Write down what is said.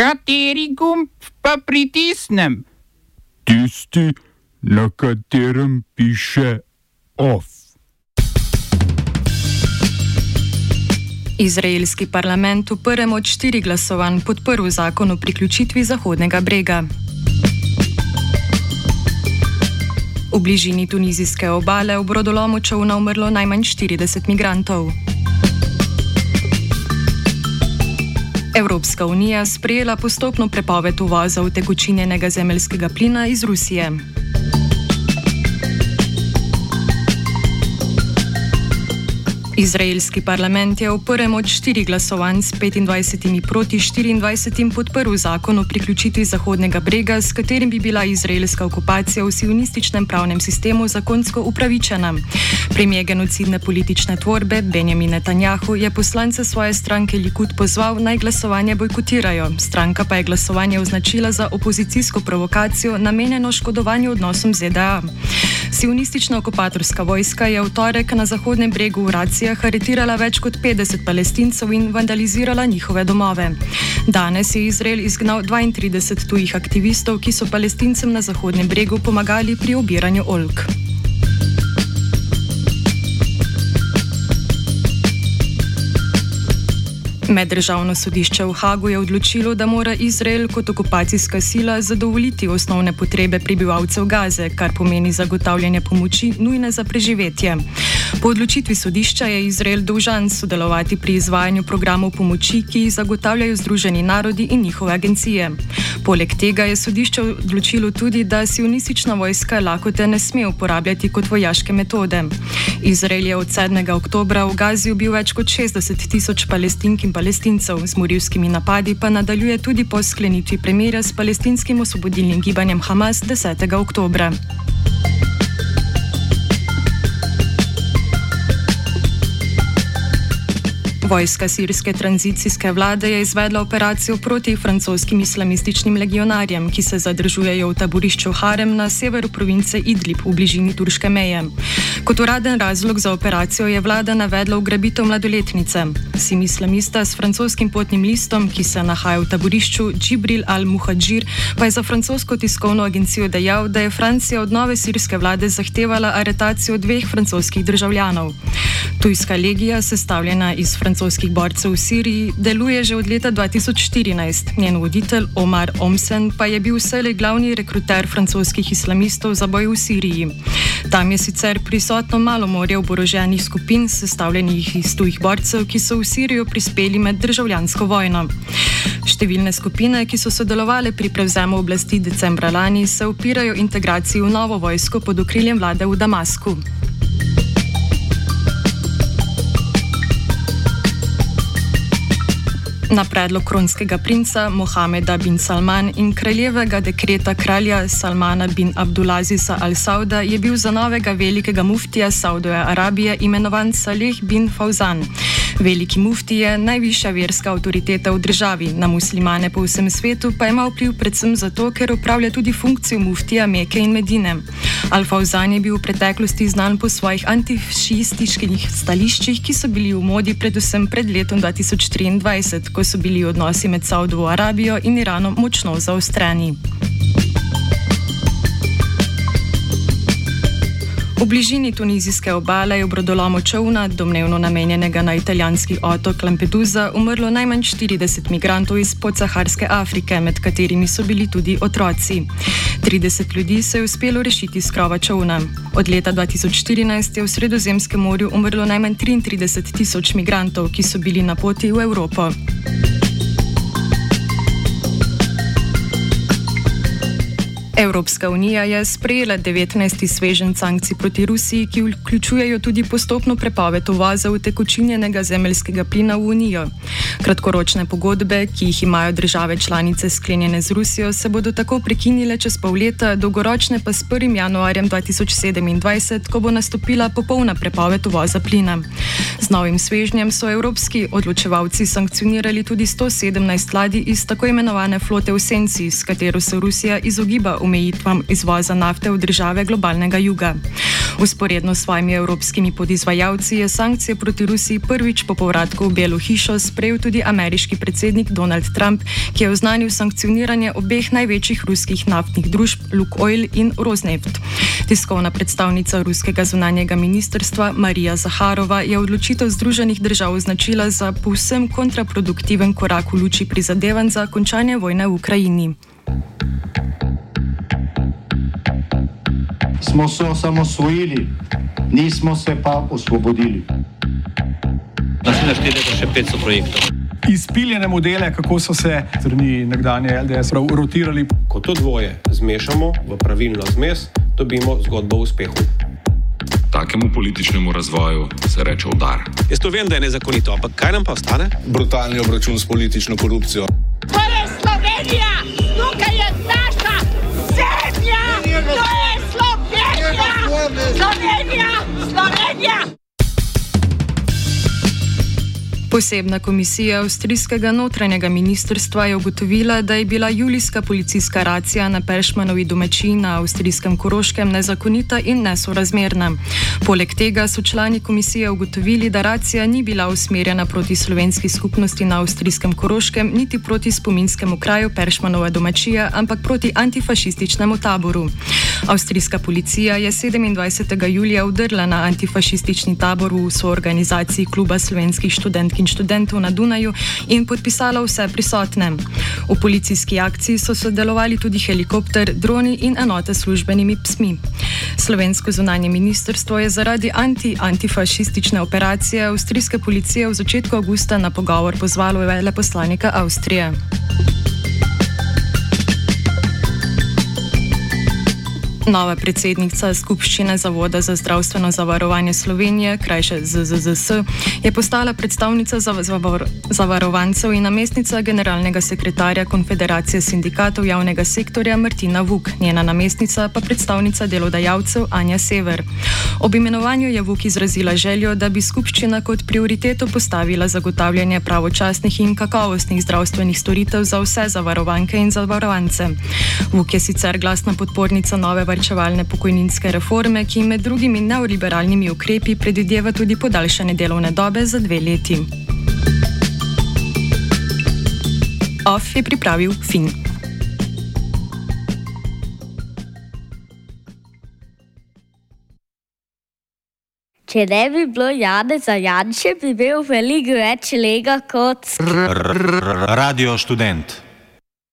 Kateri gumb pa pritisnem? Tisti, na katerem piše OF. Izraelski parlament v prvem od 4 glasovanj podprl zakon o priključitvi Zahodnega brega. V bližini tunizijske obale v brodolomu čolna umrlo najmanj 40 migrantov. Evropska unija sprejela postopno prepoved uvoza utekočinjenega zemeljskega plina iz Rusije. Izraelski parlament je v prvem od 4 glasovanj s 25 proti 24 podprl zakon o priključitvi Zahodnega brega, s katerim bi bila izraelska okupacija v sionističnem pravnem sistemu zakonsko upravičena. Premijer genocidne politične tvorbe Benjamin Netanjahu je poslance svoje stranke Likud pozval, naj glasovanje bojkotirajo. Stranka pa je glasovanje označila za opozicijsko provokacijo, namenjeno škodovanju odnosom ZDA. Sionistična okupatorska vojska je v torek na Zahodnem bregu v Racijah aretirala več kot 50 Palestincev in vandalizirala njihove domove. Danes je Izrael izgnal 32 tujih aktivistov, ki so Palestincem na Zahodnem bregu pomagali pri obiranju oljk. Meddržavno sodišče v Hagu je odločilo, da mora Izrael kot okupacijska sila zadovoljiti osnovne potrebe prebivalcev Gaze, kar pomeni zagotavljanje pomoči nujne za preživetje. Po odločitvi sodišča je Izrael dolžan sodelovati pri izvajanju programov pomoči, ki jih zagotavljajo Združeni narodi in njihove agencije. Poleg tega je sodišče odločilo tudi, da sionistična vojska lakote ne sme uporabljati kot vojaške metode. Izrael je od 7. oktobra v Gazi ubil več kot 60.000 Palestink in Palestincev, z morilskimi napadi pa nadaljuje tudi po sklenitvi premirja s palestinskim osvobodilnim gibanjem Hamas 10. oktobra. Vojska sirske tranzicijske vlade je izvedla operacijo proti francoskim islamističnim legionarjem, ki se zadržujejo v taborišču Harem na severu province Idlib v bližini turške meje. Kot uraden razlog za operacijo je vlada navedla ugrabitev mladoletnice. Sin islamista s francoskim potnim listom, ki se nahaja v taborišču, Džibril al-Muhadžir, pa je za francosko tiskovno agencijo dejal, da je Francija od nove sirske vlade zahtevala aretacijo 2 francoskih državljanov. Tujska legija, sestavljena iz francoskih borcev v Siriji, deluje že od leta 2014. Njen voditelj Omar Omsen pa je bil vselej glavni rekruter francoskih islamistov za boj v Siriji. Tam je sicer prisotno malo morja oboroženih skupin, sestavljenih iz tujih borcev, ki so v Sirijo prispeli med državljansko vojno. Številne skupine, ki so sodelovale pri prevzemu oblasti decembra lani, se upirajo integraciji v novo vojsko pod okriljem vlade v Damasku. Na predlog kronskega princa Mohameda bin Salman in kraljevega dekreta kralja Salmana bin Abdulazisa al-Sauda je bil za novega velikega muftija Saudove Arabije imenovan Saleh bin Fauzan. Veliki mufti je najvišja verska avtoriteta v državi, na muslimane po vsem svetu pa ima vpliv predvsem zato, ker opravlja tudi funkcijo muftija Meke in Medine. Al-Fauzan je bil v preteklosti znan po svojih antišiističnih stališčih, ki so bili v modi predvsem pred letom 2023, ko so bili odnosi med Saudovo Arabijo in Iranom močno zaostreni. V bližini tunizijske obale je v brodolomu čolna, domnevno namenjenega na italijanski otok Lampedusa, umrlo najmanj 40 migrantov iz podsaharske Afrike, med katerimi so bili tudi otroci. 30 ljudi se je uspelo rešiti s krova čolna. Od leta 2014 je v Sredozemskem morju umrlo najmanj 33.000 migrantov, ki so bili na poti v Evropo. Evropska unija je sprejela 19. sveženj sankcij proti Rusiji, ki vključujejo tudi postopno prepoved uvoza utekočinjenega zemeljskega plina v Unijo. Kratkoročne pogodbe, ki jih imajo države članice sklenjene z Rusijo, se bodo tako prekinile čez pol leta, dolgoročne pa s 1. januarjem 2027, ko bo nastopila popolna prepoved uvoza plina. Z novim svežnjem so evropski odločevalci sankcionirali tudi 117 ladij iz tako imenovane flote v senci, s katero se Rusija izogiba omejitvam izvoza nafte v države globalnega juga. Vzporedno s svojimi evropskimi podizvajalci je sankcije proti Rusiji prvič po povratku v Belo hišo sprejel tudi ameriški predsednik Donald Trump, ki je oznanil sankcioniranje obeh največjih ruskih naftnih družb Lukoil in Rosneft. Tiskovna predstavnica ruskega zunanjega ministrstva Marija Zaharova je odločitev Združenih držav označila za povsem kontraproduktiven korak v luči prizadevanj za končanje vojne v Ukrajini. Smo se osamosvojili, nismo se pa osvobodili. Naslednje število še 500 projektov. Izpiljene modele, kako so se strani nekdanje LDS rotirali. Ko to dvoje zmešamo v pravilno zmes, dobimo zgodbo o uspehu. Takemu političnemu razvoju se reče udar. Jaz to vem, da je nezakonito, ampak kaj nam pa ostane? Brutalni obračun s politično korupcijo. To je Slovenija! Tukaj je naša zemlja! To je Slovenija! Slovenija! Slovenija! Posebna komisija avstrijskega notranjega ministrstva je ugotovila, da je bila julijska policijska racija na Peršmanovi domačiji na avstrijskem Koroškem nezakonita in nesorazmerna. Poleg tega so člani komisije ugotovili, da racija ni bila usmerjena proti slovenski skupnosti na avstrijskem Koroškem, niti proti spominskemu kraju Peršmanova domačija, ampak proti antifašističnemu taboru. Avstrijska policija je 27. julija vdrla na antifašistični tabor v soorganizaciji Kluba slovenskih študentk in študentov na Dunaju in podpisala vse prisotne. V policijski akciji so sodelovali tudi helikopter, droni in enote s službenimi psmi. Slovensko zunanje ministrstvo je zaradi antifašistične operacije avstrijske policije v začetku avgusta na pogovor pozvalo veleposlanika Avstrije. Nova predsednica Skupščine Zavoda za zdravstveno zavarovanje Slovenije, krajše ZZZS, je postala predstavnica zavarovancev in namestnica generalnega sekretarja Konfederacije sindikatov javnega sektorja Martina Vuk, njena namestnica pa predstavnica delodajalcev Anja Sever. Ob imenovanju je Vuk izrazila željo, da bi skupščina kot prioriteto postavila zagotavljanje pravočasnih in kakovostnih zdravstvenih storitev za vse zavarovanke in zavarovance. Vuk je sicer glasna podpornica nove varčevalne pokojninske reforme, ki med drugimi neoliberalnimi ukrepi predvideva tudi podaljšanje delovne dobe za 2 leti. OF je pripravil Fin. Če ne bi bilo Janeza Janše, bi imel veliko več lega kot... Radio Študent.